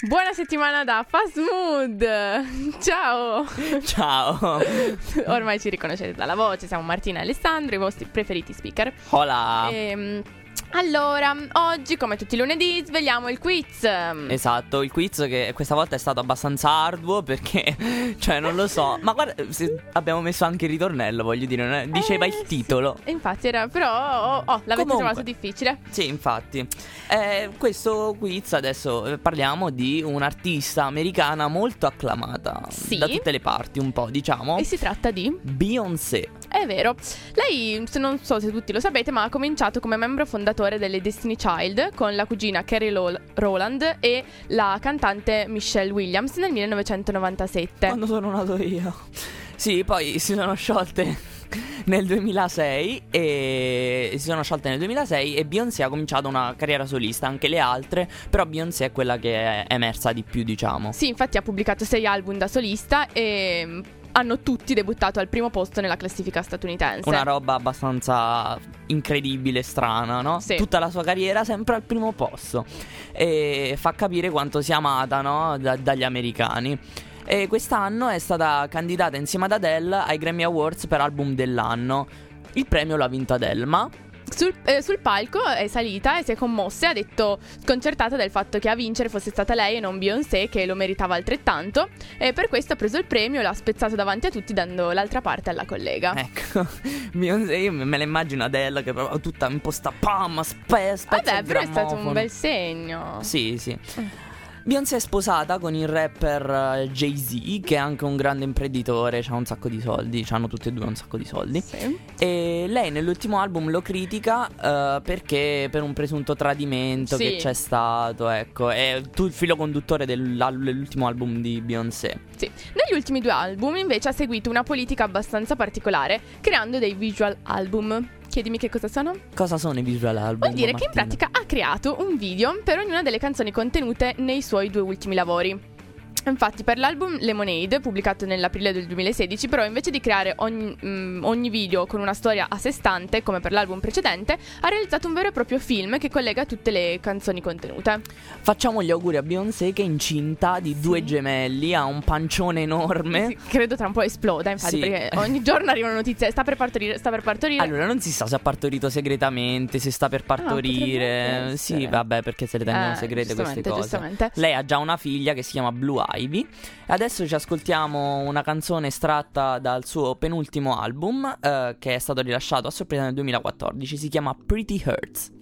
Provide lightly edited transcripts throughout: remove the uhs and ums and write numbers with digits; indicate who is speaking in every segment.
Speaker 1: Buona settimana da Fast Mood. Ciao.
Speaker 2: Ciao.
Speaker 1: Ormai ci riconoscete dalla voce. Siamo Martina e Alessandro, i vostri preferiti speaker.
Speaker 2: Hola.
Speaker 1: Allora, oggi come tutti i lunedì svegliamo il quiz.
Speaker 2: Esatto, il quiz che questa volta è stato abbastanza arduo perché, cioè non lo so. Ma guarda, abbiamo messo anche il ritornello, voglio dire, non è- diceva il titolo.
Speaker 1: Sì. Infatti era, però l'avete
Speaker 2: Comunque,
Speaker 1: trovato difficile?
Speaker 2: Sì, infatti. Questo quiz adesso parliamo di un'artista americana molto acclamata,
Speaker 1: sì,
Speaker 2: da tutte le parti, un po', diciamo.
Speaker 1: E si tratta di
Speaker 2: Beyoncé.
Speaker 1: È vero. Lei, non so se tutti lo sapete, ma ha cominciato come membro fondatore delle Destiny Child con la cugina Carrie Rowland e la cantante Michelle Williams nel 1997.
Speaker 2: Quando sono nato io. Sì, poi si sono sciolte nel 2006 e Beyoncé ha cominciato una carriera solista, anche le altre, però Beyoncé è quella che è emersa di più, diciamo.
Speaker 1: Sì, infatti ha pubblicato 6 album da solista e hanno tutti debuttato al primo posto nella classifica statunitense.
Speaker 2: Una roba abbastanza incredibile, strana, no?
Speaker 1: Sì.
Speaker 2: Tutta la sua carriera sempre al primo posto. E fa capire quanto sia amata, no? Dagli americani. E quest'anno è stata candidata insieme ad Adele ai Grammy Awards per album dell'anno. Il premio l'ha vinto Adele, ma
Speaker 1: sul palco è salita e si è commossa e ha detto sconcertata del fatto che a vincere fosse stata lei e non Beyoncé, che lo meritava altrettanto, e per questo ha preso il premio, l'ha spezzato davanti a tutti dando l'altra parte alla collega.
Speaker 2: ecco, Beyoncé, io me la immagino Adele che proprio tutta imposta, pam, spezza
Speaker 1: Vabbè,
Speaker 2: il
Speaker 1: però è stato
Speaker 2: grammofono.
Speaker 1: un bel segno.
Speaker 2: Sì, sì. Beyoncé è sposata con il rapper Jay-Z, che è anche un grande imprenditore, ha un sacco di soldi, hanno tutti e due un sacco di soldi.
Speaker 1: Sì.
Speaker 2: E lei nell'ultimo album lo critica perché per un presunto tradimento
Speaker 1: Sì.
Speaker 2: che c'è stato, ecco. È il filo conduttore dell'ultimo album di Beyoncé.
Speaker 1: Sì. Negli ultimi 2 album invece ha seguito una politica abbastanza particolare, creando dei visual album. Chiedimi che cosa sono?
Speaker 2: Cosa sono i visual album?
Speaker 1: Vuol dire che in
Speaker 2: Martina?
Speaker 1: pratica ha creato un video per ognuna delle canzoni contenute nei suoi 2 ultimi lavori. Infatti per l'album Lemonade, pubblicato nell'aprile del 2016, però invece di creare ogni video con una storia a sé stante, come per l'album precedente, ha realizzato un vero e proprio film che collega tutte le canzoni contenute.
Speaker 2: Facciamo gli auguri a Beyoncé che è incinta di 2 gemelli, ha un pancione enorme.
Speaker 1: Sì, credo tra un po' esploda, infatti,
Speaker 2: Sì.
Speaker 1: perché ogni giorno arrivano notizie, sta per partorire.
Speaker 2: Allora non si sa se ha partorito segretamente, se sta per partorire.
Speaker 1: potrebbe
Speaker 2: Sì,
Speaker 1: essere.
Speaker 2: vabbè, perché se le tengono segrete queste cose.
Speaker 1: Giustamente.
Speaker 2: Lei ha già una figlia che si chiama Blue Ivy. Adesso ci ascoltiamo una canzone estratta dal suo penultimo album, che è stato rilasciato a sorpresa nel 2014. Si chiama Pretty Hurts.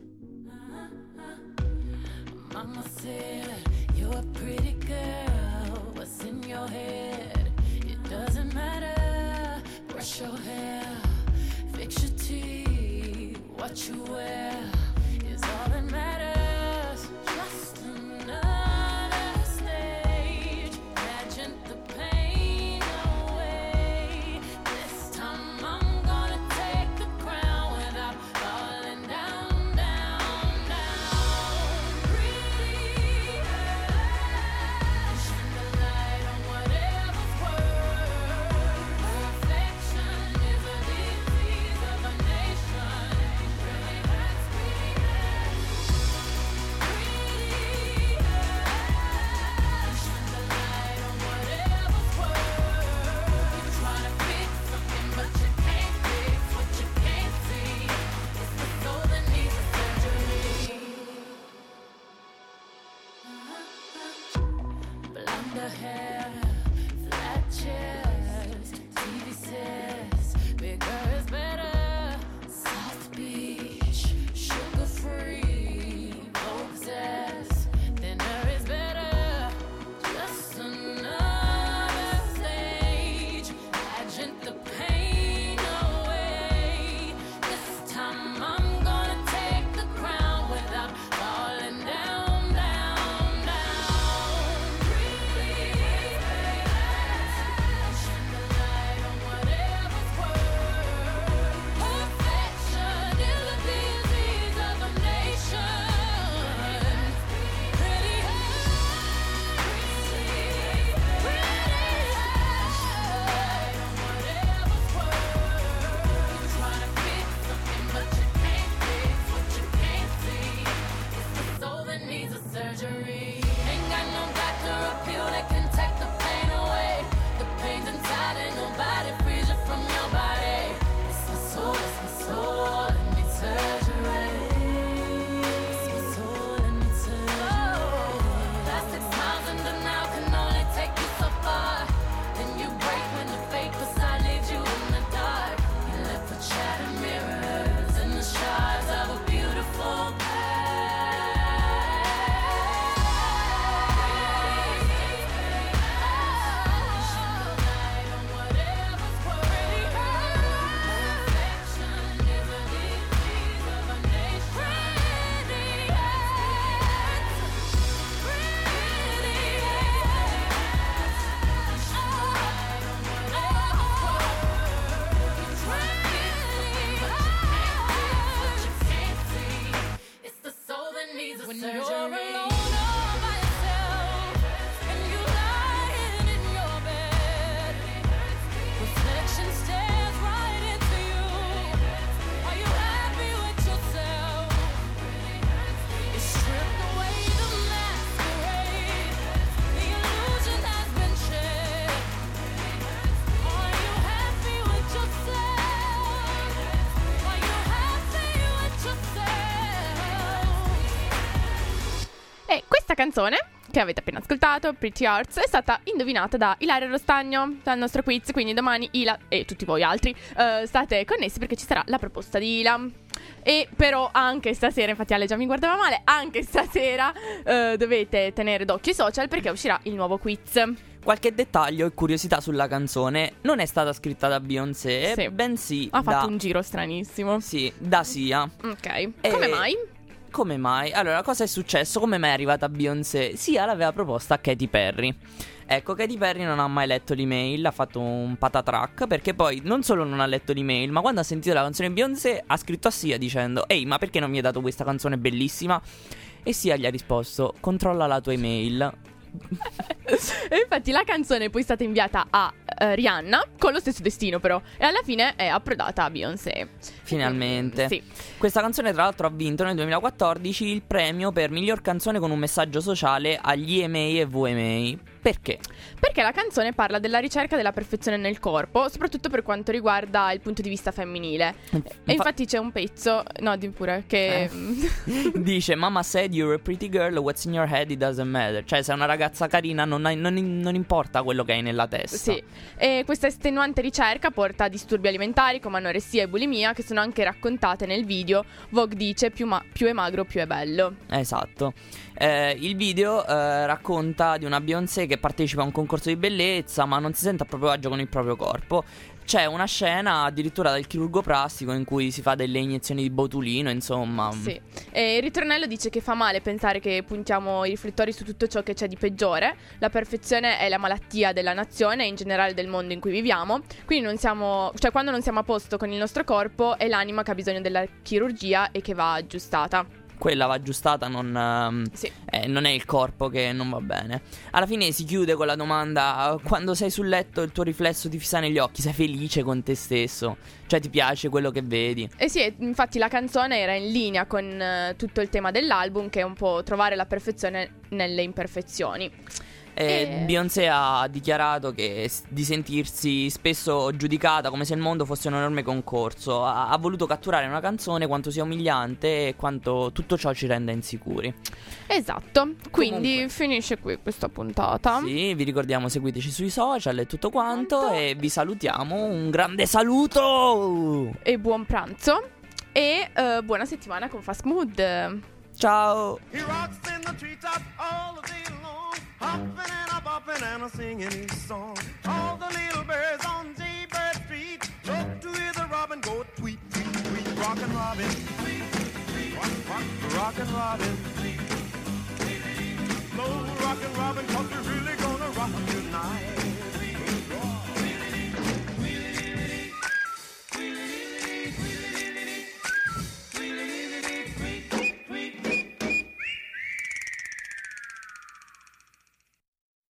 Speaker 3: Mama said you're a pretty girl. What's in your head? It doesn't matter. Brush your hair, fix your teeth. What you wear is all that matters. Just another stage. Imagine the pain away. This time I'm gonna take the crown without falling down, down, down. Pretty girl, shine the light on whatever's worth. Perfection is a disease of a nation. It really hurts
Speaker 1: questa canzone che avete appena ascoltato, Pretty Hearts, è stata indovinata da Ilaria Rostagno dal nostro quiz, quindi domani Ila e tutti voi altri state connessi perché ci sarà la proposta di Ila. E però anche stasera, infatti Ale già mi guardava male, anche stasera dovete tenere d'occhio i social perché uscirà il nuovo quiz.
Speaker 2: Qualche dettaglio e curiosità sulla canzone: non è stata scritta da Beyoncé,
Speaker 1: Sì.
Speaker 2: bensì
Speaker 1: Ha fatto un giro stranissimo.
Speaker 2: Sì, da Sia.
Speaker 1: Ok, come mai?
Speaker 2: Come mai? Allora, cosa è successo? Come mai è arrivata Beyoncé? Sia l'aveva proposta a Katy Perry. Ecco, Katy Perry non ha mai letto l'email, ha fatto un patatrack, perché poi non solo non ha letto l'email, ma quando ha sentito la canzone di Beyoncé ha scritto a Sia dicendo: ehi, ma perché non mi hai dato questa canzone bellissima? E Sia gli ha risposto: controlla la tua email.
Speaker 1: E infatti la canzone è poi stata inviata a Rihanna con lo stesso destino però, e alla fine è approdata a Beyoncé.
Speaker 2: Finalmente.
Speaker 1: Sì.
Speaker 2: Questa canzone tra l'altro ha vinto nel 2014 il premio per miglior canzone con un messaggio sociale agli EMA e VMA. Perché?
Speaker 1: Perché la canzone parla della ricerca della perfezione nel corpo, soprattutto per quanto riguarda il punto di vista femminile. E infatti c'è un pezzo, no, di pure, che
Speaker 2: dice: Mama said you're a pretty girl, what's in your head it doesn't matter. Cioè, sei una ragazza carina, non importa quello che hai nella testa.
Speaker 1: Sì. E questa estenuante ricerca porta a disturbi alimentari come anoressia e bulimia, che sono anche raccontate nel video. Vogue dice: più è magro, più è bello.
Speaker 2: Esatto. Il video racconta di una Beyoncé che partecipa a un concorso di bellezza, ma non si sente a proprio agio con il proprio corpo. C'è una scena addirittura del chirurgo plastico in cui si fa delle iniezioni di botulino, insomma.
Speaker 1: Sì. E il ritornello dice che fa male pensare che puntiamo i riflettori su tutto ciò che c'è di peggiore. La perfezione è la malattia della nazione e in generale del mondo in cui viviamo. Quindi quando non siamo a posto con il nostro corpo, è l'anima che ha bisogno della chirurgia e che va aggiustata.
Speaker 2: Quella va aggiustata, non è il corpo che non va bene. Alla fine si chiude con la domanda: quando sei sul letto il tuo riflesso ti fissa negli occhi, sei felice con te stesso? Cioè, ti piace quello che vedi?
Speaker 1: Eh sì, infatti la canzone era in linea con tutto il tema dell'album, che è un po' trovare la perfezione nelle imperfezioni.
Speaker 2: Beyoncé ha dichiarato di sentirsi spesso giudicata come se il mondo fosse un enorme concorso. Ha voluto catturare una canzone quanto sia umiliante e quanto tutto ciò ci renda insicuri.
Speaker 1: Esatto, quindi
Speaker 2: Comunque,
Speaker 1: finisce qui questa puntata.
Speaker 2: Sì, vi ricordiamo, seguiteci sui social e tutto quanto. E vi salutiamo, un grande saluto!
Speaker 1: E buon pranzo e buona settimana con Fast Mood.
Speaker 2: Ciao!
Speaker 4: He rocks in the treetops all the day long, hopping and a bopping and a singing his song. All the little birds on Jaybird Street look to hear the robin go tweet, tweet, tweet. Rockin' Robin, tweet, tweet, rock, rockin' Robin, tweet, tweet, tweet. Slow rockin' Robin, 'cause we really